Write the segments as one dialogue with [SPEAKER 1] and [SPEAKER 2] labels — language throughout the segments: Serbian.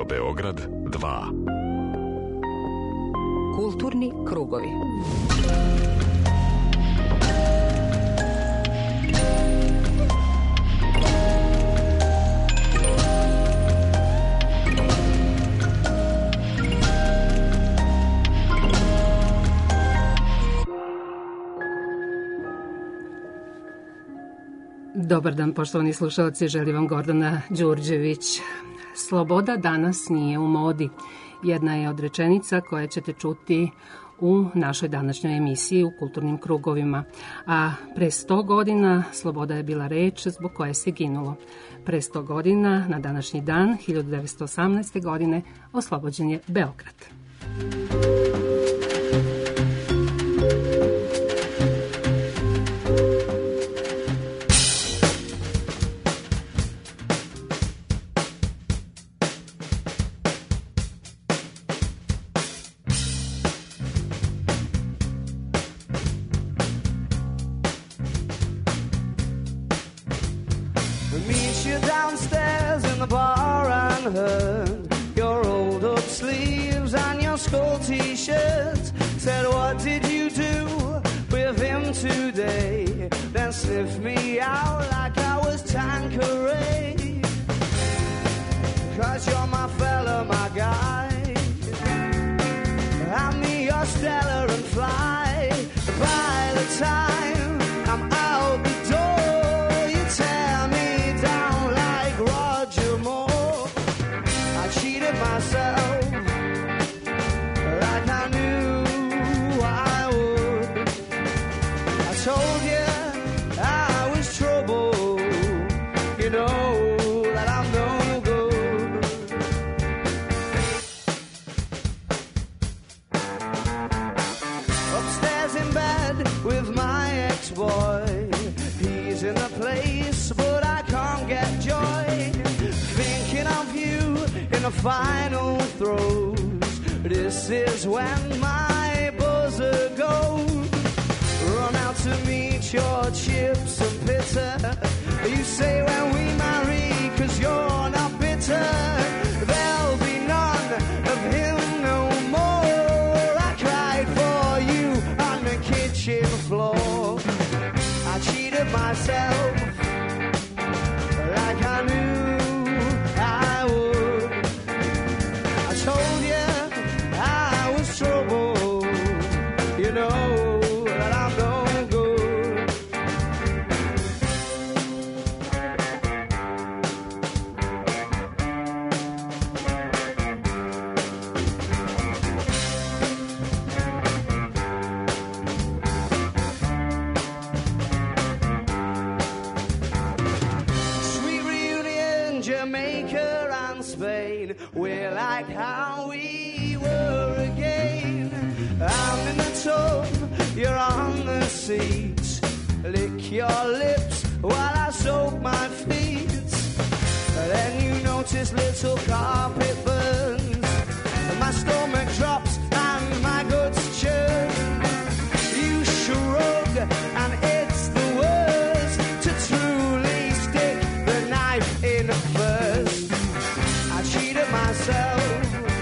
[SPEAKER 1] Radio Beograd 2.
[SPEAKER 2] Kulturni krugovi.
[SPEAKER 3] Dobar dan, poštovani slušalci, želi vam Gordana Đurđević. Sloboda danas nije u modi. Jedna je od rečenica koje ćete čuti u našoj današnjoj emisiji u kulturnim krugovima. A pre 100 godina sloboda je bila reč zbog koje se ginulo. Pre 100 godina, na današnji dan, 1918. godine, oslobođen je Beograd.
[SPEAKER 4] Sniff me out like I was Tanqueray, 'cause you're my fella, my guy. I'm me, your Stella, and fly. By the time I'm out the door, you tear me down like Roger Moore. I cheated myself like I knew I would. I told you that I'm no good. Upstairs in bed with my ex-boy, he's in the place but I can't get joy. Thinking of you in the final throes, this is when my buzzer goes. Run out to meet your chips and bitter. You say when we marry, 'cause you're not bitter, there'll be none of him no more. I cried for you on the kitchen floor. I cheated myself like I knew I would. I told you I was trouble, you know. We're like how we were again. I'm in the tub, you're on the seat. Lick your lips while I soak my feet. Then you notice little carpet burns. My stomach drops and my guts churn. You shrug and it's the worst to truly stick the knife in first. I cheated myself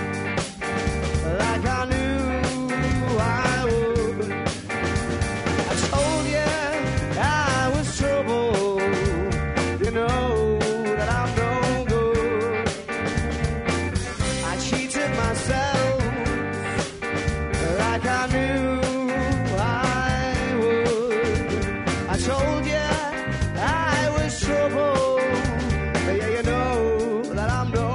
[SPEAKER 4] like I knew I would. I told you I was trouble, you know that I'm no good. I cheated myself like I knew I would. I told you I was trouble, yeah, you know that I'm no.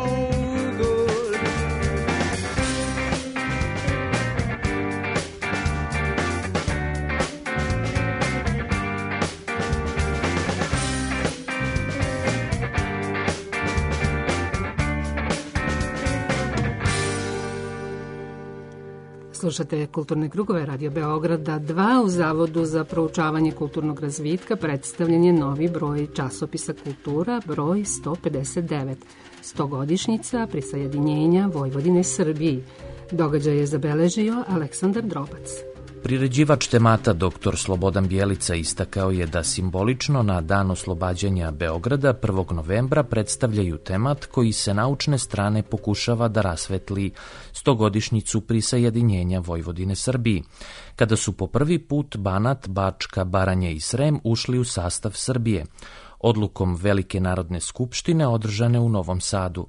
[SPEAKER 3] Slušate Kulturne krugove Radio Beograda 2. U Zavodu za proučavanje kulturnog razvitka predstavljen je novi broj časopisa Kultura, broj 159, 100-godišnjica prisajedinjenja Vojvodine Srbiji. Događaj je zabeležio Aleksandar Drobac.
[SPEAKER 1] Priređivač temata dr. Slobodan Bjelica istakao je da simbolično na dan oslobađanja Beograda 1. novembra predstavljaju temat koji se naučne strane pokušava da rasvetli 100-godišnjicu prisajedinjenja Vojvodine Srbiji, kada su po prvi put Banat, Bačka, Baranje i Srem ušli u sastav Srbije, odlukom Velike narodne skupštine održane u Novom Sadu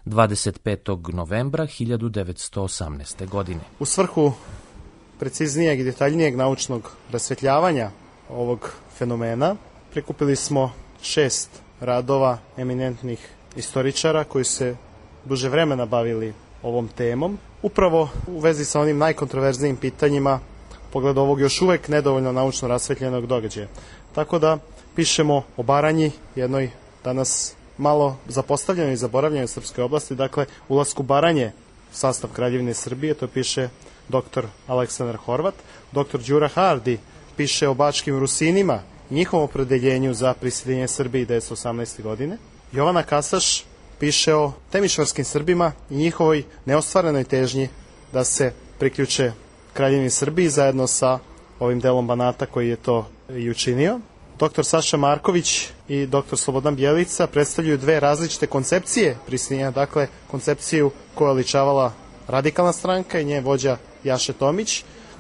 [SPEAKER 1] 25. novembra 1918. godine.
[SPEAKER 2] U svrhu preciznijeg i detaljnijeg naučnog rasvetljavanja ovog fenomena prikupili smo 6 radova eminentnih istoričara koji se duže vremena bavili ovom temom, upravo u vezi sa onim najkontroverznijim pitanjima pogled ovog još uvek nedovoljno naučno rasvetljenog događaja. Tako da pišemo o Baranji, jednoj danas malo zapostavljenoj i zaboravljenoj srpskoj oblasti, dakle ulasku Baranje u sastav Kraljevine Srbije, to piše dr. Aleksandar Horvat. Dr. Đura Hardi piše o bačkim Rusinima i njihovom opredeljenju za prisjedinjenje Srbije 1918. godine. Jovana Kasaš piše o temišvarskim Srbima i njihovoj neostvarenoj težnji da se priključe Kraljevini Srbiji zajedno sa ovim delom Banata koji je to i učinio. Dr. Saša Marković i dr. Slobodan Bjelica predstavljaju dve različite koncepcije prisjedinjenja, dakle koncepciju koja je oličavala Radikalna stranka i njen vođa Jaše Tomić,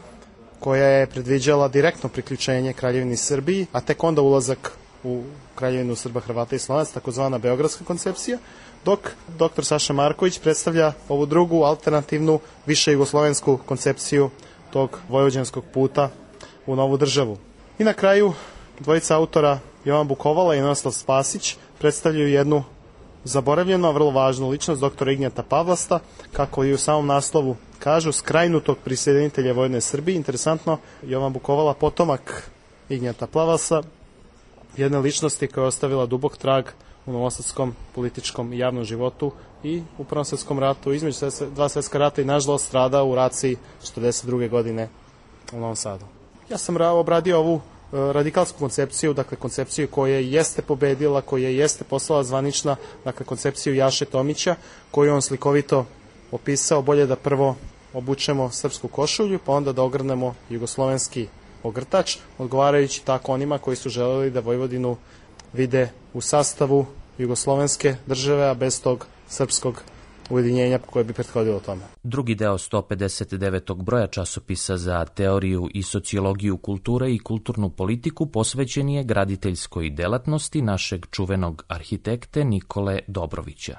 [SPEAKER 2] koja je predviđala direktno priključenje Kraljevini Srbiji, a tek onda ulazak u Kraljevinu Srba, Hrvata i Slovenaca, takozvana beogradska koncepcija, dok dr. Saša Marković predstavlja ovu drugu alternativnu više jugoslovensku koncepciju tog vojvođanskog puta u novu državu. I na kraju dvojica autora Jovan Bukovala i Ninoslav Spasić predstavljaju jednu zaboravljenu, a vrlo važnu ličnost, dr. Ignjata Pavlasta, kako i u samom naslovu kažu, skrajnutog prisjedinitelja Vojvodine Srbije. Interesantno, Jovan Bukovala, potomak Ignjata Pavlasa, jedne ličnosti koja je ostavila dubok trag u novosadskom političkom i javnom životu i u Prvom svetskom ratu, između dva svetska rata i nažalost strada u raciji 42. godine u Novom Sadu. Ja sam obradio ovu radikalsku koncepciju, dakle koncepciju koja jeste pobedila, koja jeste postala zvanična, dakle koncepciju Jaše Tomića, koju on slikovito opisao, bolje da prvo obučemo srpsku košulju, pa onda da ogrnemo jugoslovenski ogrtač, odgovarajući tako onima koji su želeli da Vojvodinu vide u sastavu jugoslovenske države, a bez tog srpskog ujedinjenja koje bi prethodilo tome.
[SPEAKER 1] Drugi deo 159. broja časopisa za teoriju i sociologiju kulture i kulturnu politiku posvećen je graditeljskoj delatnosti našeg čuvenog arhitekte Nikole Dobrovića.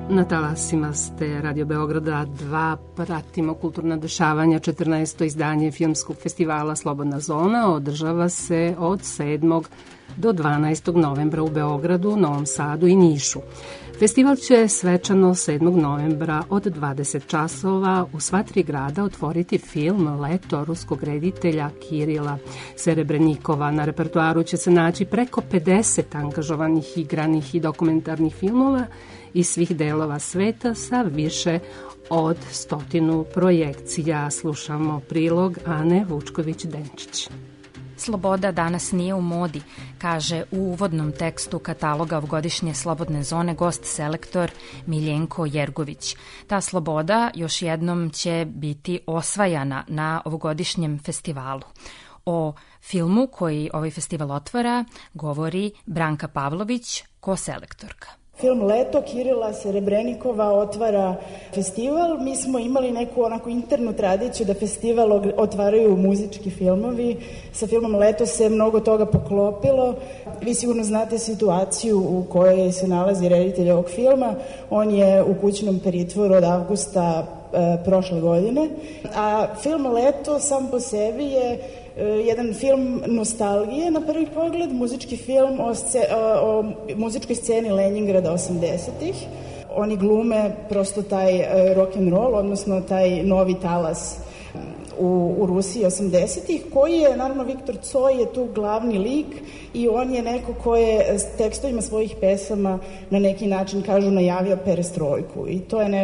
[SPEAKER 3] Na talasima ste Radio Beograda 2, pratimo kulturna dešavanja. 14. izdanje filmskog festivala Slobodna zona održava se od 7. do 12. novembra u Beogradu, Novom Sadu i Nišu. Festival će svečano 7. novembra od 20 časova u sva 3 grada otvoriti film Leto ruskog reditelja Kirila Serebrenikova. Na repertoaru će se naći preko 50 angažovanih igranih i dokumentarnih filmova iz svih delova sveta sa više od 100 projekcija. Slušamo prilog Ane Vučković-Denčić.
[SPEAKER 5] Sloboda danas nije u modi, kaže u uvodnom tekstu kataloga ovogodišnje Slobodne zone gost selektor Miljenko Jergović. Ta sloboda još jednom će biti osvajana na ovogodišnjem festivalu. O filmu koji ovaj festival otvara govori Branka Pavlović, koselektorka.
[SPEAKER 6] Film Leto Kirila Serebrenikova otvara festival. Mi smo imali neku onako internu tradiciju da festival otvaraju muzički filmovi. Sa filmom Leto se mnogo toga poklopilo. Vi sigurno znate situaciju u kojoj se nalazi reditelj ovog filma. On je u kućnom pritvoru od avgusta prošle godine. A film Leto sam po sebi je jedan film nostalgije na prvi pogled, muzički film o muzičkoj sceni Lenjingrada 80-ih. Oni glume prosto taj rock'n'roll, odnosno taj novi talas u Rusiji 80-ih, koji je, naravno, Viktor Coj je tu glavni lik i on je neko ko je s tekstovima svojih pesama na neki način, kažu, najavio perestrojku. I to je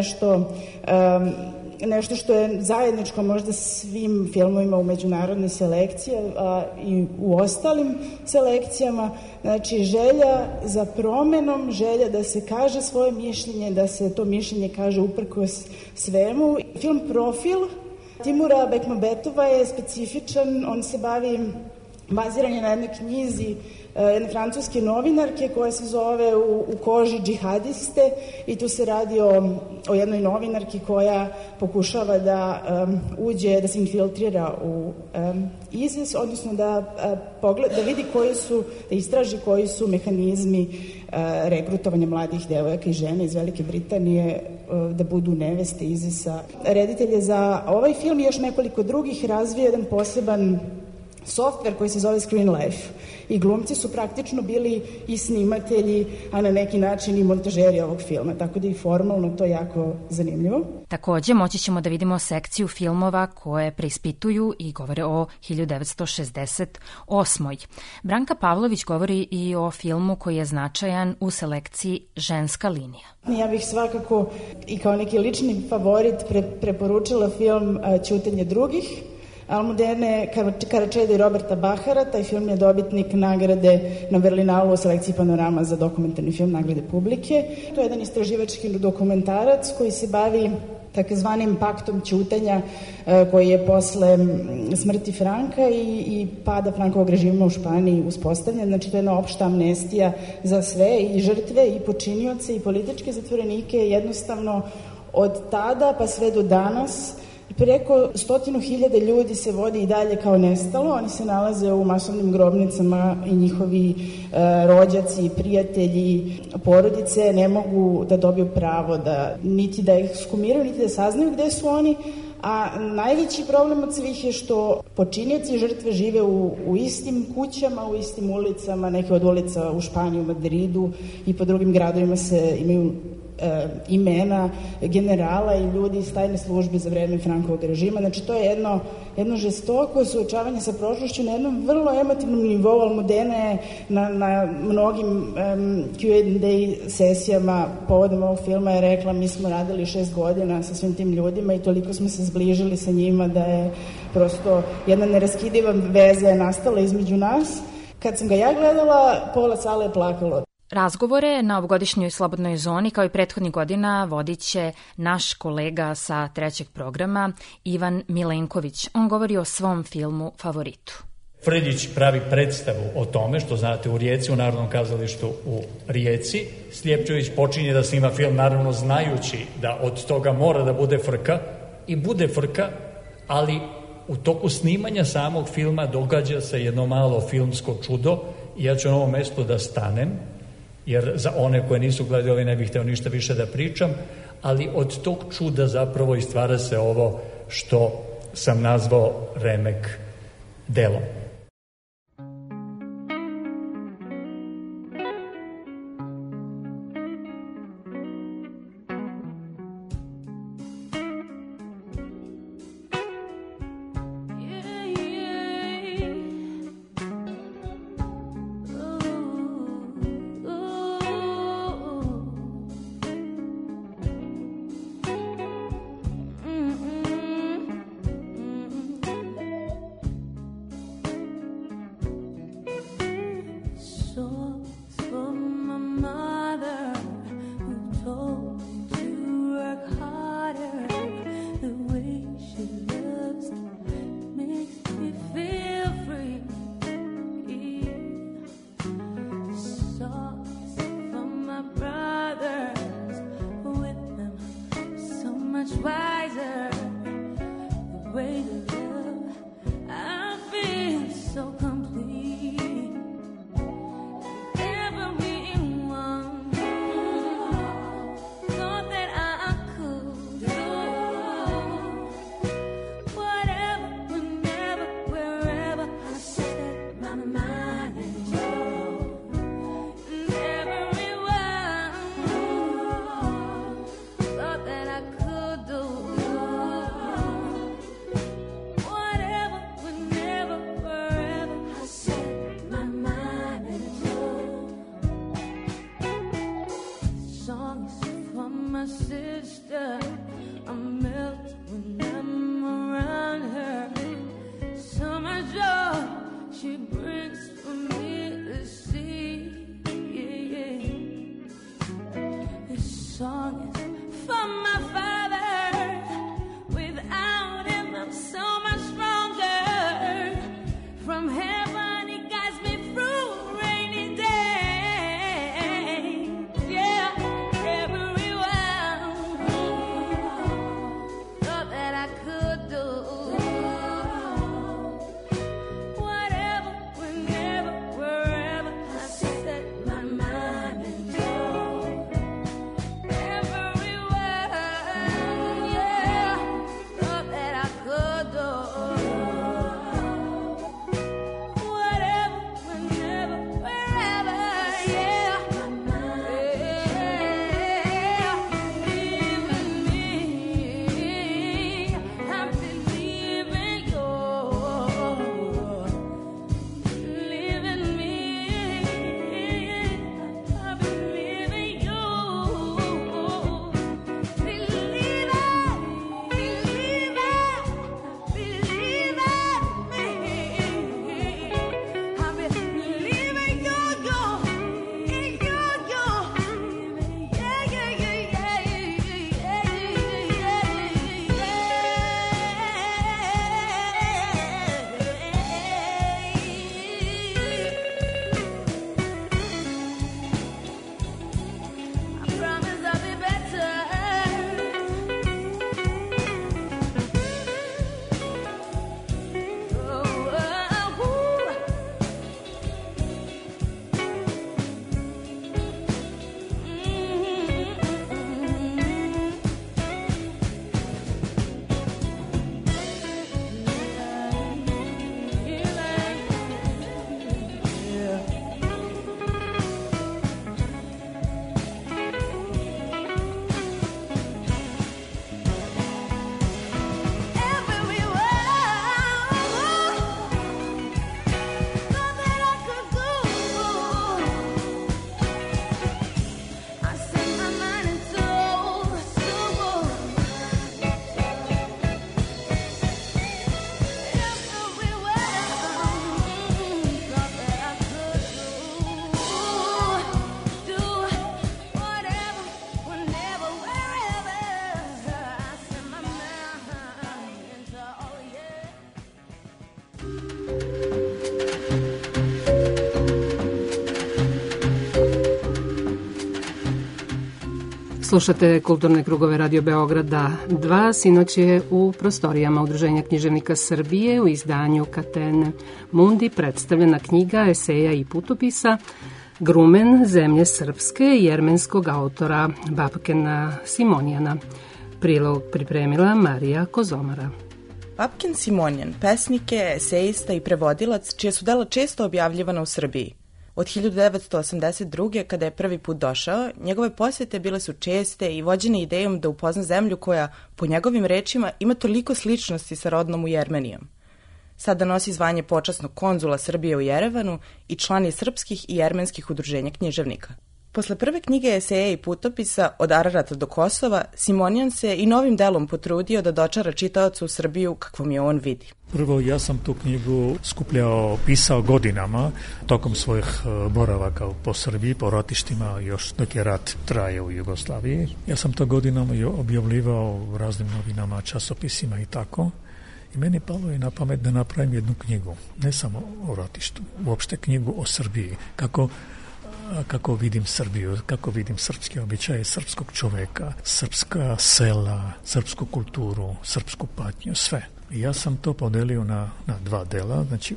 [SPEAKER 6] nešto što je zajedničko možda svim filmovima u međunarodnoj selekciji i u ostalim selekcijama. Znači, želja za promenom, želja da se kaže svoje mišljenje, da se to mišljenje kaže uprkos svemu. Film Profil Timura Bekmambetova je specifičan, on se baziran je na jednoj knjizi jedne francuske novinarke koja se zove U koži džihadiste i tu se radi o jednoj novinarki koja pokušava da uđe, da se infiltrira u ISIS, odnosno da vidi da istraži koji su mehanizmi regrutovanja mladih devojaka i žena iz Velike Britanije da budu neveste ISIS-a. Reditelj je za ovaj film i još nekoliko drugih razvio jedan poseban softver koji se zove Screen Life i glumci su praktično bili i snimatelji, a na neki način i montažeri ovog filma, tako da i formalno to jako zanimljivo.
[SPEAKER 5] Takođe, moći ćemo da vidimo sekciju filmova koje preispituju i govore o 1968. Branka Pavlović govori i o filmu koji je značajan u selekciji Ženska linija.
[SPEAKER 6] Ja bih svakako i kao neki lični favorit preporučila film Ćutanje drugih, Almudene Karačeda i Roberta Bahara. Taj film je dobitnik nagrade na Berlinalu u selekciji Panorama za dokumentarni film nagrade publike. To je jedan istraživački dokumentarac koji se bavi takozvanim paktom ćutanja koji je posle smrti Franka i pada Frankovog režima u Španiji uspostavljen. Znači, to je jedna opšta amnestija za sve, i žrtve, i počinioce, i političke zatvorenike. Jednostavno, od tada pa sve do danas preko 100.000 ljudi se vodi i dalje kao nestalo. Oni se nalaze u masovnim grobnicama i njihovi rođaci, prijatelji, porodice ne mogu da dobiju pravo niti da ih skumiraju, niti da saznaju gde su oni. A najveći problem od svih je što počinioci i žrtve žive u istim kućama, u istim ulicama, neke od ulica u Španiji, u Madridu i po drugim gradovima se imaju imena generala i ljudi iz tajne službe za vreme Frankovog režima. Znači, to je jedno žestoko suočavanje sa prošlošću na jednom vrlo emotivnom nivou. Almudena je na mnogim Q&A sesijama povodom ovog filma je rekla: mi smo radili 6 godina sa svim tim ljudima i toliko smo se zbližili sa njima da je prosto jedna neraskidiva veza je nastala između nas. Kad sam ga ja gledala, pola sale je plakalo.
[SPEAKER 5] Razgovore na ovogodišnjoj Slobodnoj zoni kao i prethodnih godina vodit će naš kolega sa 3. programa Ivan Milenković. On govori o svom filmu Favoritu.
[SPEAKER 7] Frljić pravi predstavu o tome, što znate, u Rijeci, u Narodnom kazalištu u Rijeci. Sljepčević počinje da snima film, naravno znajući da od toga mora da bude frka, i bude frka, ali u toku snimanja samog filma događa se jedno malo filmsko čudo i ja ću na ovom mestu da stanem jer za one koje nisu gledali ne bih hteo ništa više da pričam, ali od tog čuda zapravo i stvara se ovo što sam nazvao remek delom.
[SPEAKER 3] Slušate Kulturne krugove Radio Beograda 2. Sinoć je u prostorijama Udruženja književnika Srbije u izdanju Catene Mundi predstavljena knjiga eseja i putopisa Grumen zemlje srpske jermenskog autora Vapkena Simonjana. Prilog pripremila Marija Kozomara.
[SPEAKER 8] Vapken Simonjan, pesnik je, esejista i prevodilac, čija su dela često objavljivana u Srbiji. Od 1982. kada je prvi put došao, njegove posjete bile su česte i vođene idejom da upozna zemlju koja, po njegovim rečima, ima toliko sličnosti sa rodnom u Jermenijom. Sada nosi zvanje počasnog konzula Srbije u Jerevanu i član je srpskih i jermenskih udruženja književnika. Posle prve knjige eseja i putopisa Od Ararata do Kosova, Simonjan se i novim delom potrudio da dočara čitaoca u Srbiju kakvom je on vidi.
[SPEAKER 9] Prvo, ja sam tu knjigu skupljao, pisao godinama tokom svojih boravaka po Srbiji, po ratištima, još dok je rat traje u Jugoslaviji. Ja sam to godinama objavljivao u raznim novinama, časopisima i tako. I meni palo je na pamet da napravim jednu knjigu, ne samo o ratištu, uopšte knjigu o Srbiji, kako vidim Srbiju, kako vidim srpske običaje, srpskog čoveka, srpska sela, srpsku kulturu, srpsku patnju, sve. I ja sam to podelio na dva dela, znači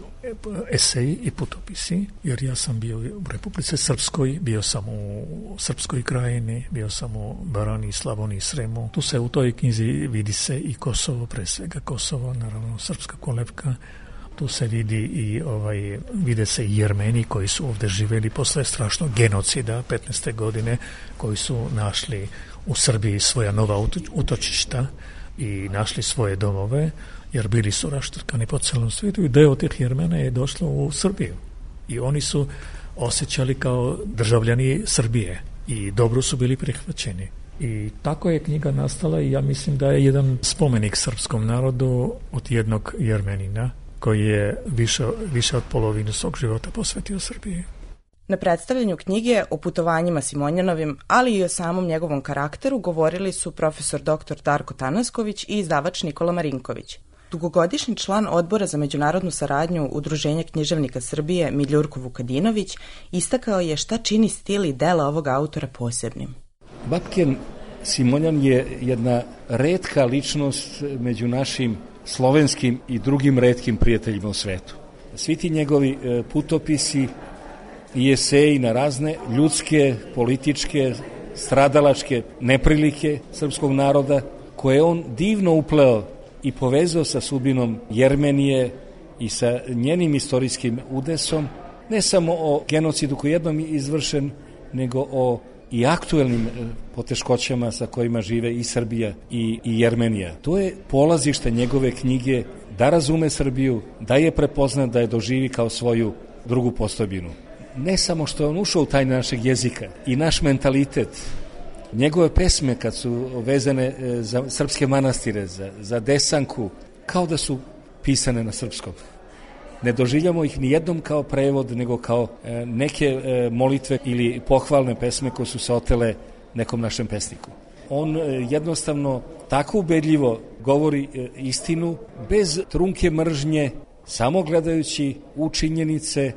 [SPEAKER 9] eseji i putopisi, jer ja sam bio u Republice Srpskoj, bio sam u Srpskoj krajini, bio sam u Barani, Slavoniji, Sremu. Tu se u toj knjizi vidi se i Kosovo, pre svega Kosovo, naravno srpska kolevka. Tu se vidi i vide se i Jermeni koji su ovde živeli posle strašnog genocida 15. godine, koji su našli u Srbiji svoja nova utočišta i našli svoje domove, jer bili su raštrkani po celom svijetu i deo tih Jermena je došlo u Srbiju. I oni su osjećali kao državljani Srbije i dobro su bili prihvaćeni. I tako je knjiga nastala i ja mislim da je jedan spomenik srpskom narodu od jednog Jermenina koji je više od polovine svog života posvetio Srbiji.
[SPEAKER 8] Na predstavljanju knjige o putovanjima Simonjanovim, ali i o samom njegovom karakteru govorili su profesor dr. Darko Tanasković i izdavač Nikola Marinković. Dugogodišnji član Odbora za međunarodnu saradnju Udruženja književnika Srbije Miljurko Vukadinović istakao je šta čini stil i dela ovog autora posebnim.
[SPEAKER 10] Vapken Simonjan je jedna retka ličnost među našim slovenskim i drugim retkim prijateljima u svetu. Svi ti njegovi putopisi i eseji na razne ljudske, političke, stradalačke neprilike srpskog naroda, koje on divno upleo i povezao sa sudbinom Jermenije i sa njenim istorijskim udesom, ne samo o genocidu koji jednom je izvršen, nego o i aktuelnim poteškoćama sa kojima žive i Srbija i Jermenija. To je polazište njegove knjige da razume Srbiju, da je prepozna, da je doživi kao svoju drugu postojbinu. Ne samo što je on ušao u taj našeg jezika i naš mentalitet, njegove pesme kad su vezane za srpske manastire, za Desanku, kao da su pisane na srpskom. Ne doživljamo ih ni jednom kao prevod, nego kao neke molitve ili pohvalne pesme koje su se otele nekom našem pesniku. On jednostavno tako ubedljivo govori istinu, bez trunke mržnje, samo gledajući u činjenice,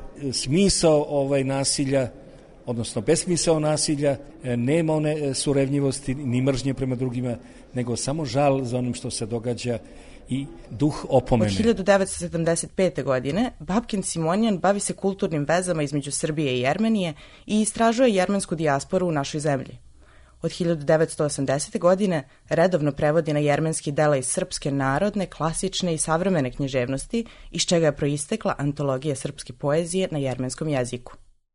[SPEAKER 10] smisao nasilja, odnosno besmisao nasilja, nema one surevnjivosti ni mržnje prema drugima, nego samo žal za onim što se događa i duh opomene.
[SPEAKER 8] Od 1975. godine Vapken Simonjan bavi se kulturnim vezama između Srbije i Jermenije i istražuje jermensku dijasporu u našoj zemlji. Od 1980. godine redovno prevodi na jermenski dela iz srpske narodne, klasične i savremene književnosti, iz čega je proistekla antologija srpske poezije na jermenskom jeziku.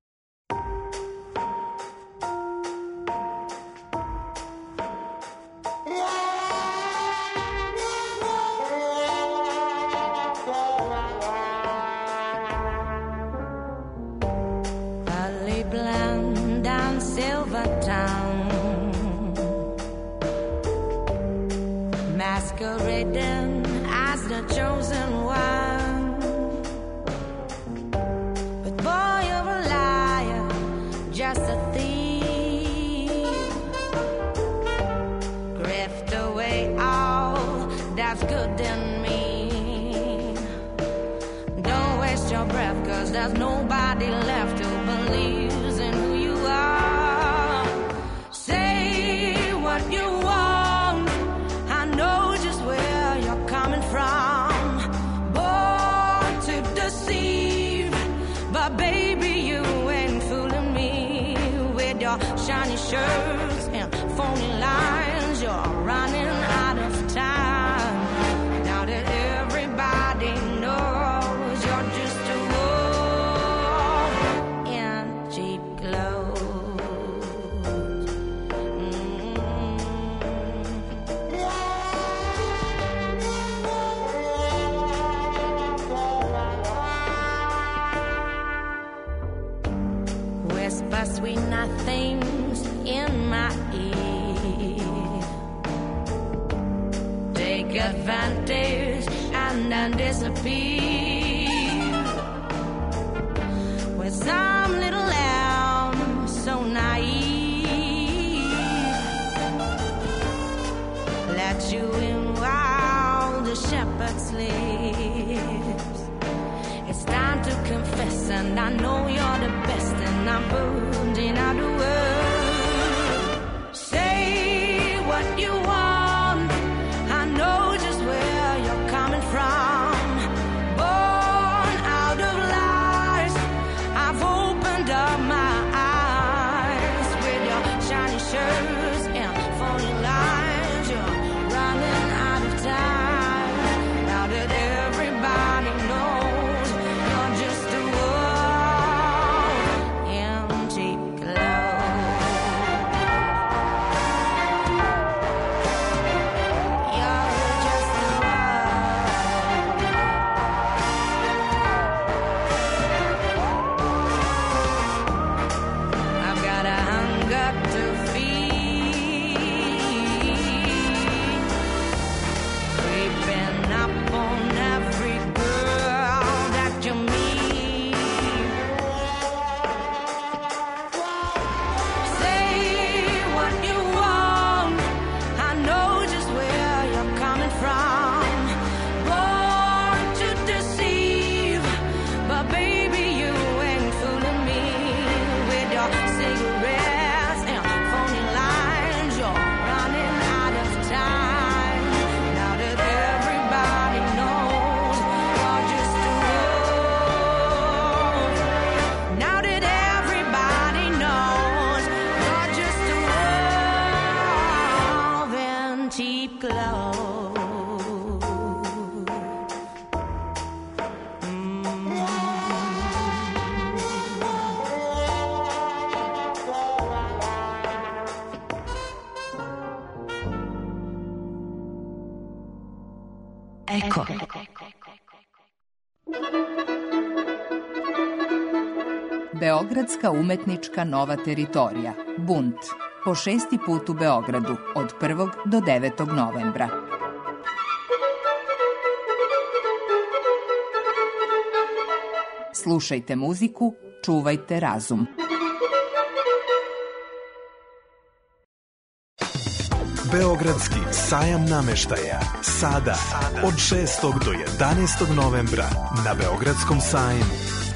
[SPEAKER 11] Masquerading as the chosen one, but boy, you're a liar, just a thief. Grift away all that's good in me. Don't waste your breath, 'cause there's nobody left who believes in who you are. Say what you want, I know just where you're coming from. Born to deceive, but baby, you ain't fooling me. take advantage and then disappear. With some little lamb so naive, let you in while the shepherd sleeps. It's time to confess, and I know you're the best, and I'm putting out the word. Say what you want, I know just where you're coming from. Born out of lies, I've opened up my eyes. With your shiny shirts and phony lines, you're running out of time. Now that everybody knows you're just a wolf in cheap clothes. You're just a wolf. I've got a hunger to feed, creeping up on every girl that you meet. Say what you want, I know just where you're coming from. Born to deceive, but baby you ain't fooling me. With your cigarettes and phony lines, you're running out of time. Now that everybody knows you're just a wolf. Now that everybody knows you're just a wolf in cheap clothes.
[SPEAKER 12] Eko. Beogradska umetnička nova teritorija. Bunt. Po 6. put u Beogradu od 1. do 9. novembra. Slušajte muziku, čuvajte razum.
[SPEAKER 13] Beogradski sajam nameštaja. Sada od 6. do 11. novembra na Beogradskom sajmu.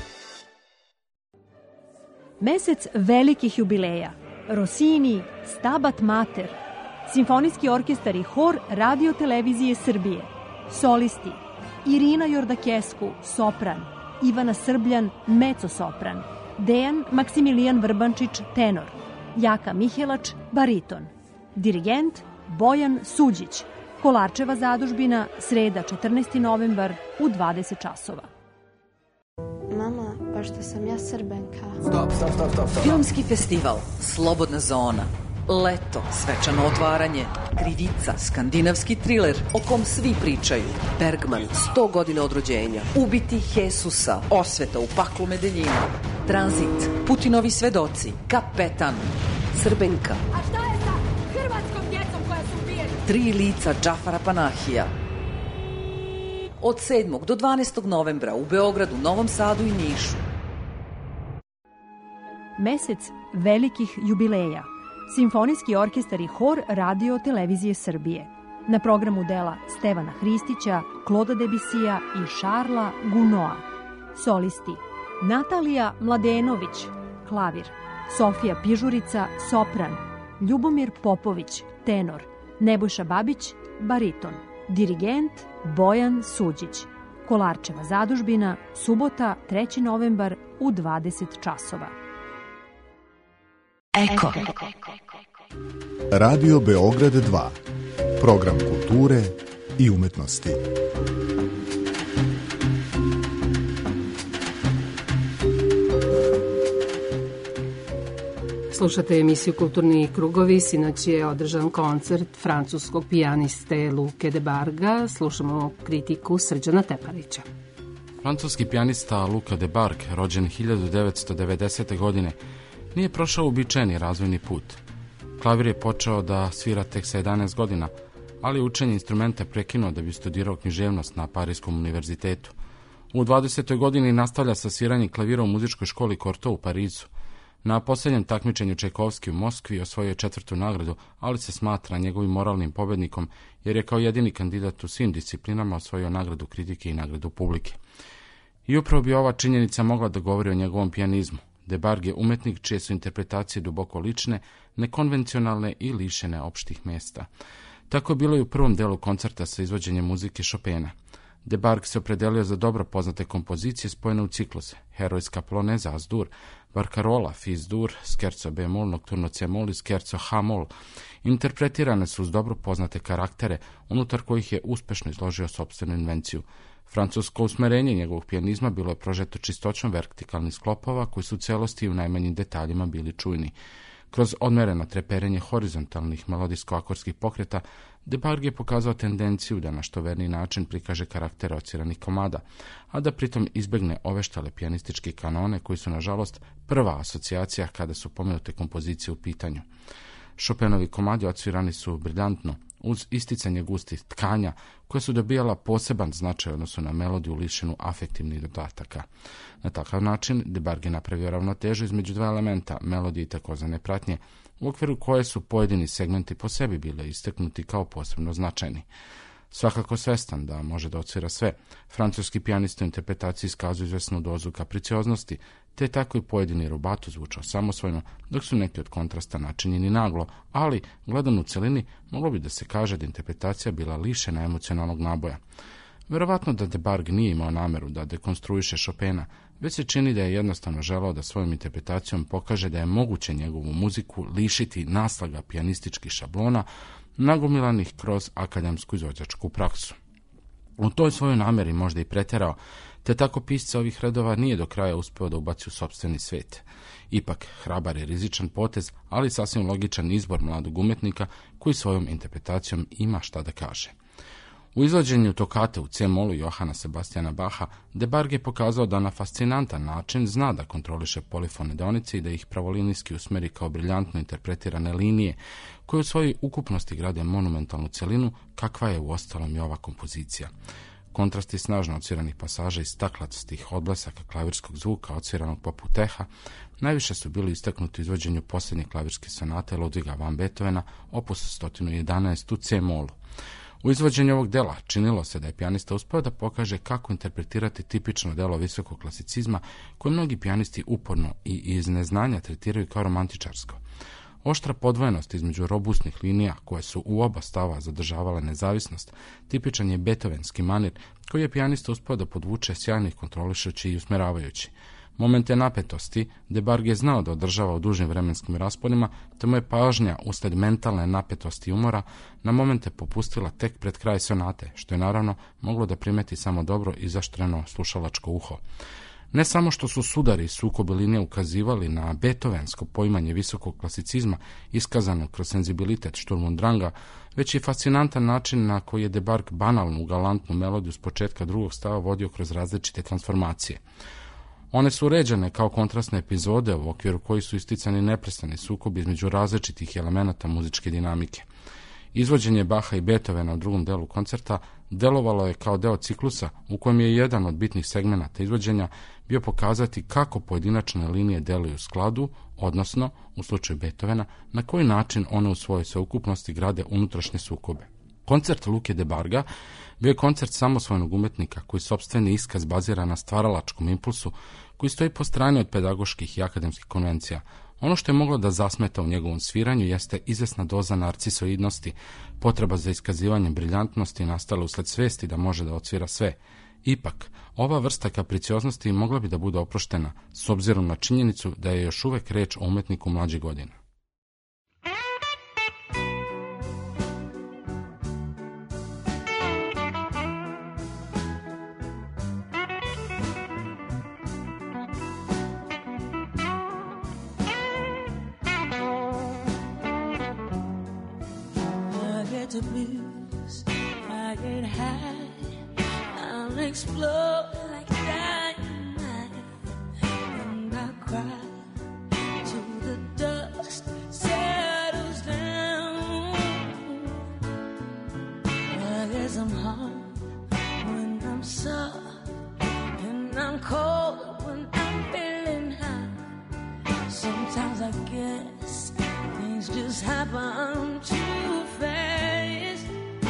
[SPEAKER 14] Mesec velikih jubileja. Rossini, Stabat Mater, Simfonijski orkestar i hor Radio Televizije Srbije, solisti Irina Jordakescu, sopran, Ivana Srbljan, mezzo-sopran, Dejan Maksimilijan Vrbančić, tenor, Jaka Mihelač, bariton, dirigent Bojan Suđić, Kolarčeva zadužbina, sreda 14. novembar u 20 časova.
[SPEAKER 15] Mama, pa što sam ja Srbenka.
[SPEAKER 16] Stop. Filmski festival, Slobodna zona, leto, svečano otvaranje, krivica, skandinavski triler o kom svi pričaju, Bergman, 100 godina od rođenja, ubiti Jesusa, osveta u paklu Medeljina, Tranzit, Putinovi svedoci, Kapetan, Srbenka.
[SPEAKER 17] A šta je sa hrvatskom djecom koja su ubijena?
[SPEAKER 16] 3 lica Džafara Panahija. Od 7. do 12. novembra u Beogradu, Novom Sadu i Nišu.
[SPEAKER 14] Mesec velikih jubileja. Simfonijski orkestar i hor Radio Televizije Srbije. Na programu dela Stevana Hristića, Kloda Debisija i Šarla Gunoa. Solisti Natalija Mladenović, klavir, Sofija Pižurica, sopran, Ljubomir Popović, tenor, Nebojša Babić, bariton, dirigent Bojan Suđić. Kolarčeva zadužbina, subota 3. novembar u 20 časova.
[SPEAKER 12] Eko.
[SPEAKER 18] Radio Beograd 2. Program kulture i umetnosti.
[SPEAKER 3] Slušate emisiju Kulturni krugovi. Sinoć je održan koncert francuskog pijaniste Luke de Barga. Slušamo kritiku Srđana Teparića.
[SPEAKER 19] Francuski pijanista Luka de Barg, rođen 1990. godine, nije prošao uobičajeni razvojni put. Klavir je počeo da svira tek sa 11 godina, ali učenje instrumenta prekinuo da bi studirao književnost na Parijskom univerzitetu. U 20. godini nastavlja sa sviranjem klavira u muzičkoj školi Cortot u Parizu. Na posljednjem takmičenju Čajkovski u Moskvi osvojio je 4. nagradu, ali se smatra njegovim moralnim pobednikom jer je kao jedini kandidat u svim disciplinama osvojio nagradu kritike i nagradu publike. I upravo bi ova činjenica mogla da govori o njegovom pijanizmu. Debargue je umetnik čije su interpretacije duboko lične, nekonvencionalne i lišene opštih mjesta. Tako je bilo i u prvom delu koncerta sa izvođenjem muzike Chopina. Debargue se opredelio za dobro poznate kompozicije spojene u cikluse: Herojska poloneza As-dur, Barcarola, Fis-dur, Scherzo b-mol, Nocturno c-mol i Scherzo h-mol. Interpretirane su uz dobro poznate karaktere, unutar kojih je uspešno izložio sopstvenu invenciju. Francusko usmerenje njegovog pijanizma bilo je prožeto čistoćom vertikalnih sklopova koji su u celosti i u najmanjim detaljima bili čujni. Kroz odmereno treperenje horizontalnih melodijsko-akorskih pokreta, Debargue je pokazao tendenciju da na što verniji način prikaže karaktere ociranih komada, a da pritom izbegne oveštale pijanističke kanone koji su, nažalost, prva asocijacija kada su pomenute kompozicije u pitanju. Chopinovi komadi odsvirani su briljantno, uz isticanje gustih tkanja, koje su dobijala poseban značaj odnosu na melodiju lišenu afektivnih dodataka. Na takav način Debargue je napravio ravnotežu između dva elementa, melodije i takozvane pratnje, u okviru koje su pojedini segmenti po sebi bile istaknuti kao posebno značajni. Svakako svestan da može da odsvira sve, francuski pijanista u interpretaciji iskazuje izvesnu dozu kapricioznosti, te je tako i pojedini rubato zvučao samosvojno, dok su neki od kontrasta načinjeni naglo, ali, gledano u celini, moglo bi da se kaže da interpretacija bila lišena emocionalnog naboja. Verovatno da Debargue nije imao nameru da dekonstruiše Chopina, već se čini da je jednostavno želao da svojom interpretacijom pokaže da je moguće njegovu muziku lišiti naslaga pijanističkih šablona, nagomilanih kroz akademsku izvođačku praksu. U toj svojoj nameri možda i pretjerao, te tako pisca ovih redova nije do kraja uspeo da ubaci u sopstveni svet. Ipak, hrabar i rizičan potez, ali sasvim logičan izbor mladog umetnika koji svojom interpretacijom ima šta da kaže. U izvođenju tokate u C-molu Johana Sebastiana Bacha, Debargue je pokazao da na fascinantan način zna da kontroliše polifone deonice i da ih pravolinijski usmeri kao briljantno interpretirane linije, koje u svojoj ukupnosti grade monumentalnu celinu, kakva je uostalom i ova kompozicija. Kontrasti snažno odsviranih pasaža i staklatstih odblesaka klavirskog zvuka odsviranog poput teha najviše su bili istaknuti u izvođenju posljednje klavirske sonate Ludwiga van Beethovena, opus 111 u C-molu. U izvođenju ovog dela činilo se da je pijanista uspeo da pokaže kako interpretirati tipično delo visokog klasicizma koje mnogi pijanisti uporno i iz neznanja tretiraju kao romantičarsko. Oštra podvojenost između robustnih linija koje su u oba stava zadržavale nezavisnost, tipičan je beethovenski manir koji je pijanista uspeo da podvuče sjajno ih kontrolišući i usmeravajući. Momente napetosti Debargue je znao da održava u dužim vremenskim rasponima, te mu je pažnja usled mentalne napetosti i umora na momente popustila tek pred kraj sonate, što je naravno moglo da primeti samo dobro izaštreno slušalačko uho. Ne samo što su sudari i sukobi linije ukazivali na beethovensko poimanje visokog klasicizma iskazano kroz senzibilitet Sturm und Dranga, već i fascinantan način na koji je Debargue banalnu, galantnu melodiju s početka drugog stava vodio kroz različite transformacije. One su uređene kao kontrastne epizode u okviru koji su isticani neprestani sukobi između različitih elemenata muzičke dinamike. Izvođenje Bacha i Beethovena u drugom delu koncerta delovalo je kao deo ciklusa u kojem je jedan od bitnih segmenata izvođenja bio pokazati kako pojedinačne linije deluju u skladu, odnosno, u slučaju Beethovena, na koji način one u svojoj sveukupnosti grade unutrašnje sukobe. Koncert Luke Debarga bio je koncert samosvojnog umetnika koji sopstveni iskaz bazira na stvaralačkom impulsu koji stoji po strani od pedagoških i akademskih konvencija. Ono što je moglo da zasmeta u njegovom sviranju jeste izvesna doza narcisoidnosti, potreba za iskazivanjem briljantnosti nastala usled svesti da može da odsvira sve. Ipak, ova vrsta kapricioznosti mogla bi da bude oproštena s obzirom na činjenicu da je još uvek reč o umetniku mlađih godina.
[SPEAKER 20] The blues, I get high, I'll explode like dynamite, and I cry till the dust settles down. guess I'm hard when I'm soft, and I'm cold when I'm feeling high. Sometimes I guess things just happen too fast.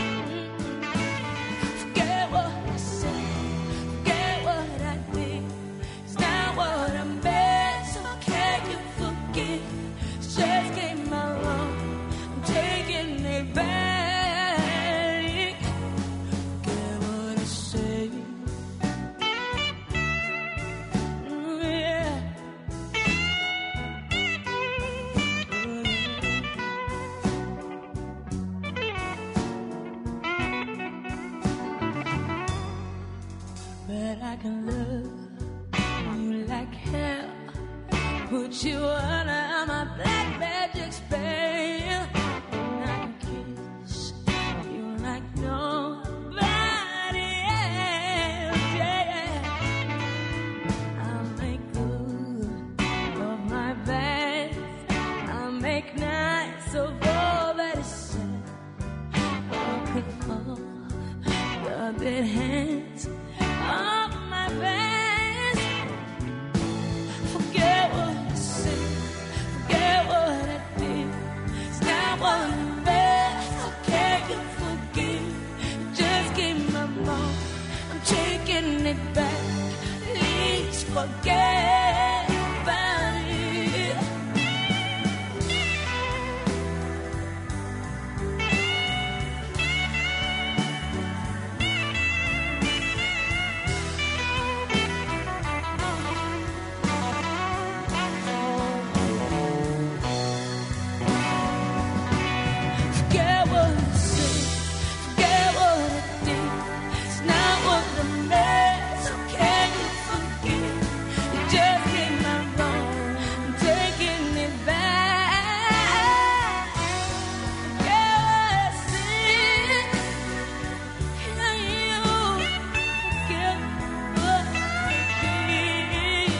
[SPEAKER 20] Forget what I said, forget what I did. It's not what I meant, so can you forgive? It's just came out wrong, I'm taking it back. Forget what I said. Yeah. But I can love you like hell, put you under my black magic spell, and I can kiss you like nobody else. Yeah, I'll make good of my best, I'll make nice of all that is said. I'll pick off your dead hands off my face. Forget what I said, forget what I did. It's not what I meant, so can you forgive? You just gave my wrong, I'm taking it back. Please forget about it. Forget what I said, forget what I did. It's not what I meant, so can you forgive? You just gave my wrong, I'm taking it back. Forget what I said, can you forget what I did?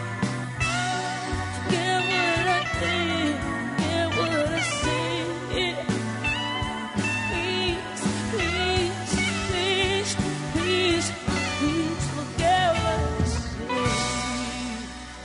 [SPEAKER 20] Forget what I did, forget what I said. Please, please, please, please, please forget what I said.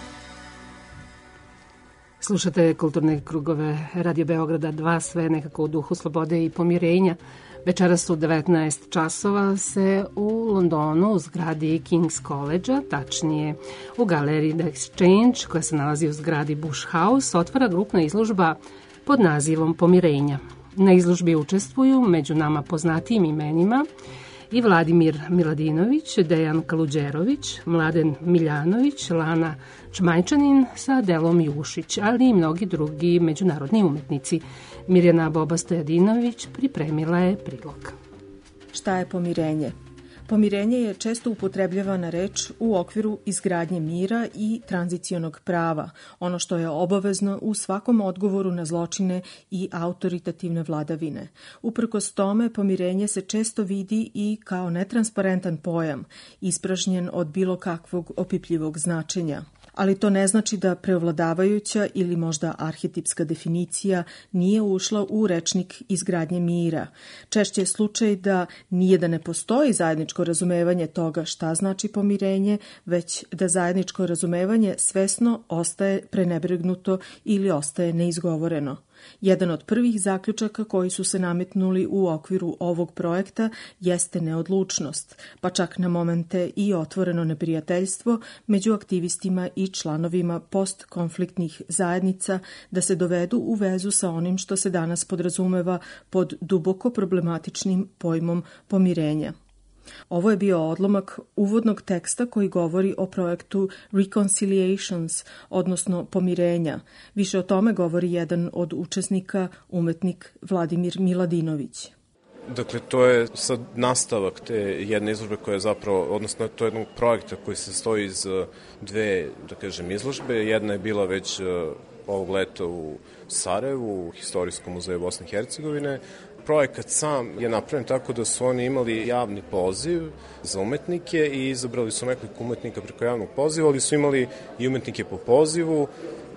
[SPEAKER 3] Slušate kulturne krugove Radio Beograda 2, sve nekako u duhu slobode i pomirenja. Večeras u 19 časova se u Londonu u zgradi King's College-a, tačnije u galeriji The Exchange, koja se nalazi u zgradi Bush House, otvara grupna izložba pod nazivom Pomirenja. Na izložbi učestvuju među nama poznatijim imenima i Vladimir Miladinović, Dejan Kaluđerović, Mladen Miljanović, Lana Čmajčanin sa Delom Jušić, ali i mnogi drugi međunarodni umetnici. Mirjana Boba Stojadinović pripremila je prilog.
[SPEAKER 8] Šta je pomirenje? Pomirenje je često upotrebljavana reč u okviru izgradnje mira i tranzicionog prava, ono što je obavezno u svakom odgovoru na zločine i autoritativne vladavine. Uprkos tome, pomirenje se često vidi i kao netransparentan pojam, ispražnjen od bilo kakvog opipljivog značenja. Ali to ne znači da preovladavajuća ili možda arhetipska definicija nije ušla u rečnik izgradnje mira. Češće je slučaj da nije da ne postoji zajedničko razumevanje toga šta znači pomirenje, već da zajedničko razumevanje svesno ostaje prenebregnuto ili ostaje neizgovoreno. Jedan od prvih zaključaka koji su se nametnuli u okviru ovog projekta jeste neodlučnost, pa čak na momente i otvoreno neprijateljstvo među aktivistima i članovima postkonfliktnih zajednica da se dovedu u vezu sa onim što se danas podrazumeva pod duboko problematičnim pojmom pomirenja. Ovo je bio odlomak uvodnog teksta koji govori o projektu Reconciliations, odnosno pomirenja. Više o tome govori jedan od učesnika, umetnik Vladimir Miladinović.
[SPEAKER 21] Dakle, to je sad nastavak te jedne izložbe koja je zapravo, odnosno to je jednog projekta koji se stoji iz dve, da kažem, izložbe. Jedna je bila već ovog leta u Sarajevu, u Historijskom muzeju Bosne i Hercegovine. Projekat sam je napravljen tako da su oni imali javni poziv za umetnike i izabrali su nekoliko umetnika preko javnog poziva, ali su imali i umetnike po pozivu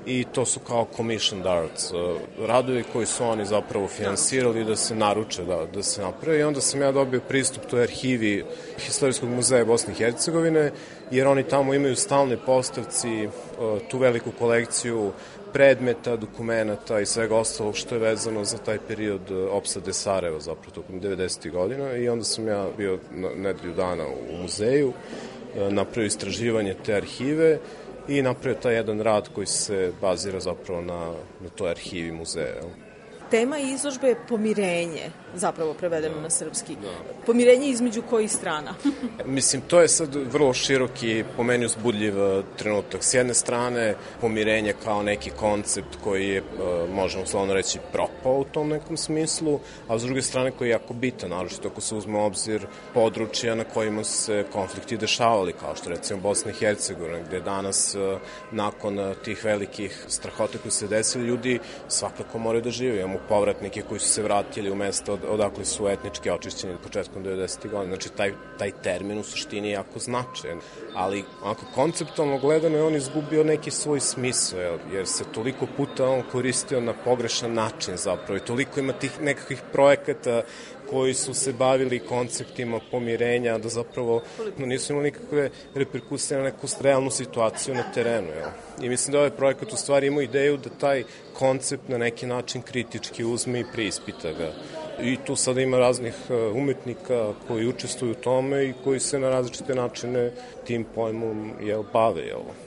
[SPEAKER 21] i to su kao commissioned arts, radovi koji su oni zapravo finansirali da se naruče, da se naprave, i onda sam ja dobio pristup toj arhivi Istorijskog muzeja Bosne i Hercegovine, jer oni tamo imaju stalne postavci, tu veliku kolekciju predmeta, dokumenata i svega ostalog što je vezano za taj period opsade Sarajeva, zapravo tokom 90. godina, i onda sam ja bio nedelju dana u muzeju, napravio istraživanje te arhive i napravio taj jedan rad koji se bazira zapravo na toj arhivi muzeja.
[SPEAKER 4] Tema izložbe je pomirenje, zapravo prevedeno na srpski. Pomirenje između kojih strana?
[SPEAKER 21] Mislim, to je sad vrlo široki, po meni uzbudljiv trenutak. S jedne strane, pomirenje kao neki koncept koji je, možemo slovno reći, propao u tom nekom smislu, a s druge strane koji je jako bitan, naročito ako se uzme obzir područja na kojima se konflikti dešavali, kao što recimo Bosna i Hercegovina, gde danas, nakon tih velikih strahota koji se desili, ljudi svakako moraju da žive. Imamo povratnike koji su se vratili u mesto odakle su etnički očišćeni početkom 90. godina. Znači, taj termin u suštini je jako značajan. Ali, onako, konceptualno gledano je on izgubio neki svoj smisao, jer se toliko puta on koristio na pogrešan način zapravo i toliko ima tih nekakvih projekata koji su se bavili konceptima pomirenja, da zapravo nisu imali nikakve reperkusije na neku realnu situaciju na terenu. I mislim da ovaj projekat u stvari ima ideju da taj koncept na neki način kritički uzme i preispita ga. I tu sada ima raznih umetnika koji učestvuju u tome i koji se na različite načine tim pojmom bave.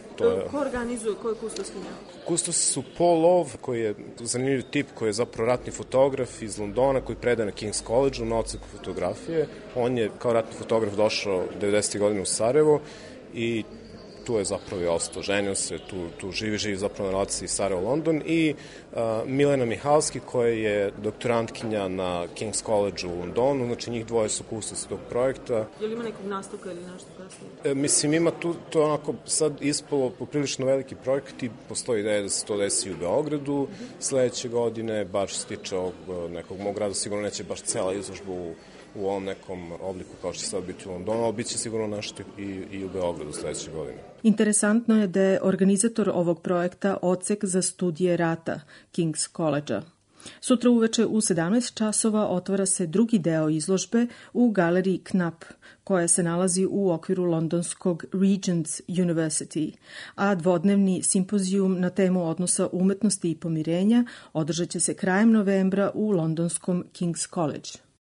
[SPEAKER 4] Ko organizuje, ko je kustoskinja?
[SPEAKER 21] Kustosi su Paul Love, koji je zanimljiv tip, koji je zapravo ratni fotograf iz Londona, koji predaje na King's College na odseku fotografije. On je kao ratni fotograf došao 90. godine u Sarajevo i tu je zapravo i ostao, ženio se, tu živi zapravo na relaciji Sarajevo-London, i Milena Mihalski, koja je doktorantkinja na King's College u Londonu, znači njih dvoje su kustosi tog projekta.
[SPEAKER 4] Je li ima nekog nastavka ili nešto kasnije?
[SPEAKER 21] Mislim, ima tu, to je onako sad ispalo poprilično veliki projekt i postoji ideja da se to desi u Beogradu sledeće godine, baš se tiče ovog nekog mog grada, sigurno neće baš cela izložba u ovom nekom obliku kao što će sad biti u Londonu, ali bit će sigurno nešto i u Beogradu sledeće godine.
[SPEAKER 4] Interesantno je da je organizator ovog projekta Odsek za studije rata King's College-a. Sutra uveče u 17 časova otvara se drugi deo izložbe u galeriji Knapp, koja se nalazi u okviru londonskog Regent's University, a dvodnevni simpozijum na temu odnosa umetnosti i pomirenja održat će se krajem novembra u londonskom King's College.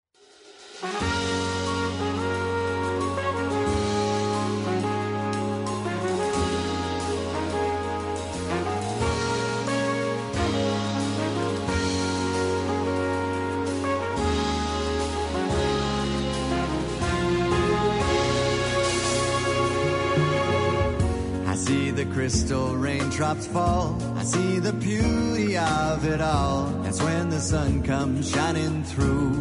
[SPEAKER 22] See the crystal raindrops fall, I see the beauty of it all. That's when the sun comes shining through.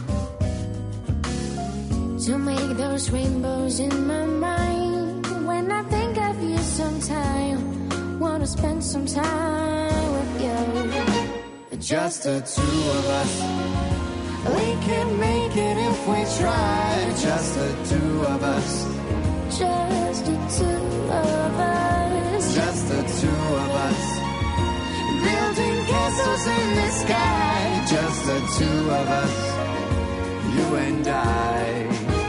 [SPEAKER 23] To make those rainbows in my mind, when I think of you sometime, wanna spend some time with you.
[SPEAKER 22] Just the two of us, we can make it if we try. Just the two of us,
[SPEAKER 23] just the two of us,
[SPEAKER 22] just the two of us, building castles in the sky. Just the two of us, you and I.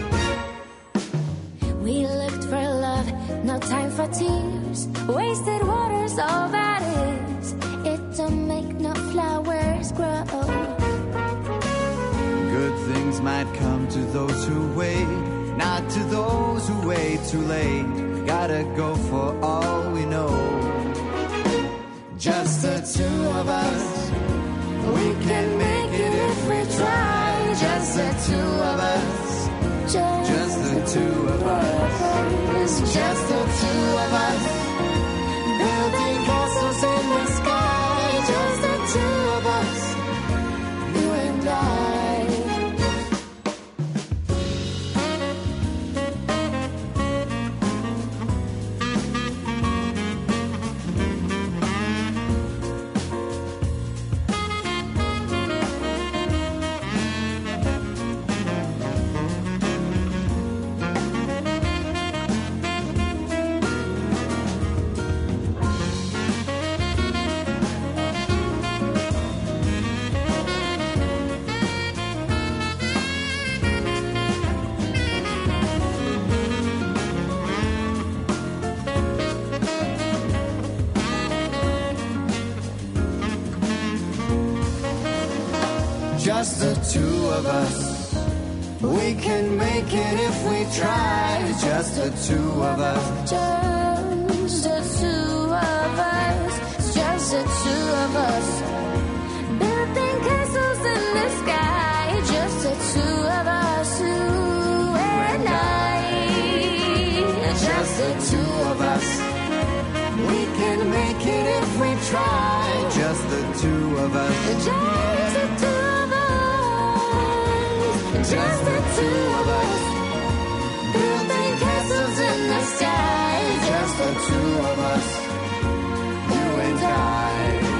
[SPEAKER 23] We looked for love, no time for tears. Wasted water's all that is. It don't make no flowers grow.
[SPEAKER 22] Good things might come to those who wait, not to those who wait too late. Gotta go for all we know. Just the two of us, we can make it if we try. Just the two of us, just the two of us, just the two of us, building castles in the sky. Just the two of us, you and I. just the two of us. We can make it if we try, just the two of us.
[SPEAKER 23] Just the two of us. It's just the two of us. Building castles in the sky, just the two of us, you and I.
[SPEAKER 22] Just the two of us. We can make it if we try, just the two of us.
[SPEAKER 23] Just the two of us. Just the two of us. Building castles in the sky,
[SPEAKER 22] just the two of us, you and I.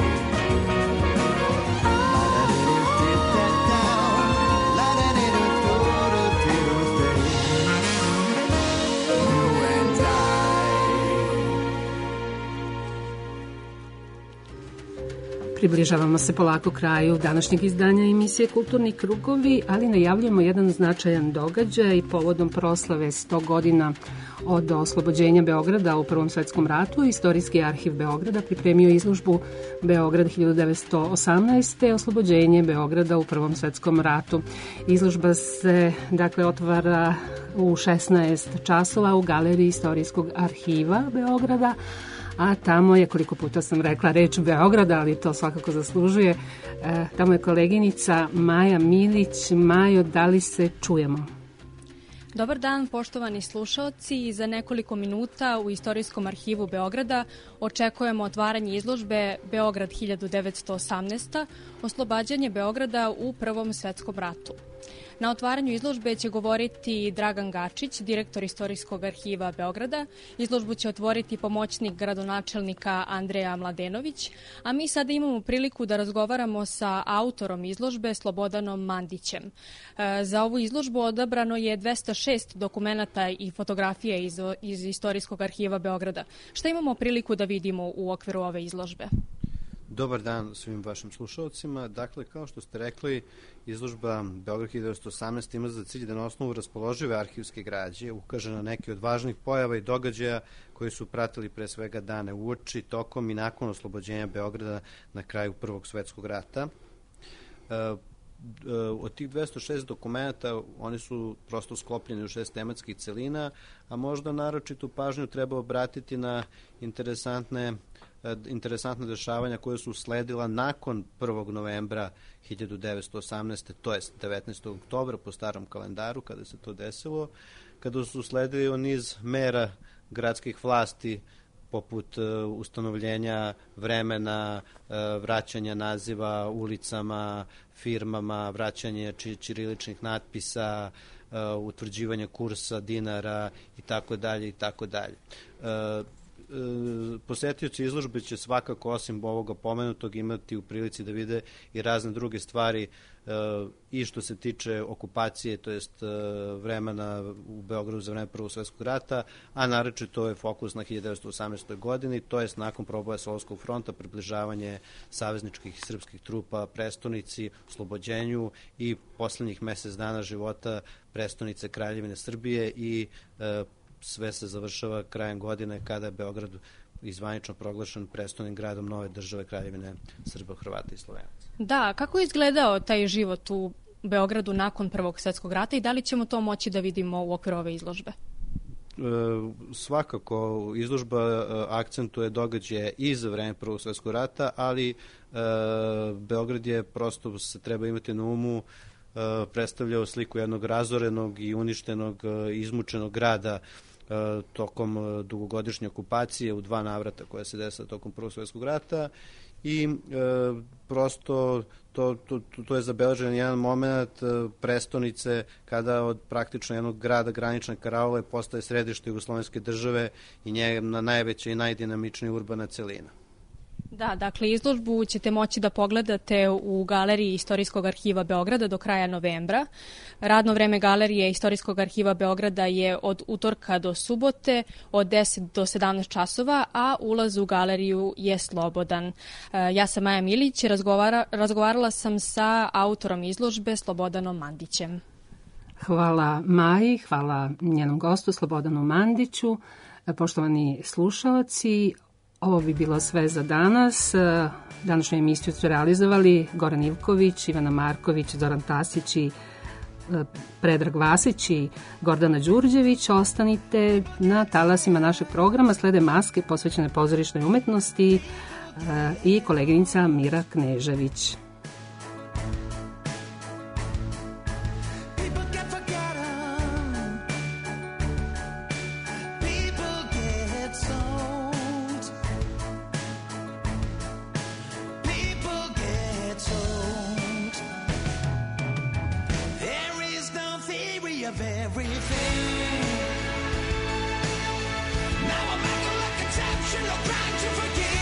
[SPEAKER 3] Približavamo se polako kraju današnjeg izdanja emisije Kulturni krugovi, ali najavljujemo jedan značajan događaj povodom proslave 100 godina od oslobođenja Beograda u Prvom svetskom ratu. Istorijski arhiv Beograda pripremio izložbu Beograd 1918. oslobođenje Beograda u Prvom svetskom ratu. Izložba se otvara u 16 časova u galeriji Istorijskog arhiva Beograda, a tamo je, koliko puta sam rekla reč Beograda, ali to svakako zaslužuje, tamo je koleginica Maja Milić. Majo, da li se čujemo?
[SPEAKER 1] Dobar dan, poštovani slušaoci. Za nekoliko minuta u Istorijskom arhivu Beograda očekujemo otvaranje izložbe Beograd 1918. oslobađanje Beograda u Prvom svetskom ratu. Na otvaranju izložbe će govoriti Dragan Gačić, direktor Istorijskog arhiva Beograda. Izložbu će otvoriti pomoćnik gradonačelnika Andreja Mladenović, a mi sada imamo priliku da razgovaramo sa autorom izložbe Slobodanom Mandićem. Za ovu izložbu odabrano je 206 dokumenata i fotografija iz Istorijskog arhiva Beograda. Šta imamo priliku da vidimo u okviru ove izložbe?
[SPEAKER 2] Dobar dan svim vašim slušalcima. Dakle, kao što ste rekli, izložba Beograd 1918 ima za cilj da na osnovu raspoložive arhivske građe ukaže na neke od važnih pojava i događaja koji su pratili pre svega dane uoči, tokom i nakon oslobođenja Beograda na kraju Prvog svetskog rata. Od tih 206 dokumenta oni su prosto sklopljeni u 6 tematskih celina, a možda naročitu pažnju treba obratiti na interesantne dešavanja koje su sledila nakon 1. novembra 1918. to jest 19. oktobra po starom kalendaru kada se to desilo, kada su sledili niz mera gradskih vlasti poput ustanovljenja vremena, vraćanja naziva ulicama, firmama, vraćanje ćiriličnih natpisa, utvrđivanje kursa dinara i tako dalje i tako dalje. Posetioci izložbe će svakako osim ovoga pomenutog imati u prilici da vide i razne druge stvari i što se tiče okupacije, to jest vremena u Beogradu za vreme Prvog svjetskog rata, a naročito je fokus na 1918. godini, to jest nakon proboja Solunskog fronta, približavanje savezničkih i srpskih trupa prestonici, oslobođenju i poslednjih mesec dana života prestonice Kraljevine Srbije i sve se završava krajem godine kada je Beograd izvanično proglašen prestolnim gradom nove države Kraljevine Srba, Hrvata i Slovenaca.
[SPEAKER 1] Da, kako je izgledao taj život u Beogradu nakon Prvog svjetskog rata i da li ćemo to moći da vidimo u okviru ove izložbe?
[SPEAKER 2] Svakako, izložba akcentuje događaje i za vreme Prvog svjetskog rata, ali Beograd je prosto, se treba imati na umu, predstavljao sliku jednog razorenog i uništenog, izmučenog grada tokom dugogodišnje okupacije u 2 navrata koja se desila tokom Prvog svjetskog rata i prosto to je zabeležen jedan moment prestonice kada od praktično jednog grada granične karaule postaje središte jugoslovenske države i njena najveća i najdinamičnija urbana celina.
[SPEAKER 1] Da, dakle, izložbu ćete moći da pogledate u galeriji Istorijskog arhiva Beograda do kraja novembra. Radno vreme galerije Istorijskog arhiva Beograda je od utorka do subote od 10 do 17 časova, a ulaz u galeriju je slobodan. Ja sam Maja Milić, razgovarala sam sa autorom izložbe Slobodanom Mandićem.
[SPEAKER 3] Hvala Maji, hvala njenom gostu Slobodanu Mandiću. Poštovani slušalci, Ovo bi bilo sve za danas. Današnju emisiju su realizovali Goran Ivković, Ivana Marković, Zoran Tasić i Predrag Vasić i Gordana Đurđević. Ostanite na talasima našeg programa. Slede maske posvećene pozorišnoj umetnosti i koleginica Mira Knežević.
[SPEAKER 22] Now I'm acting like a exception, I'm trying to forget.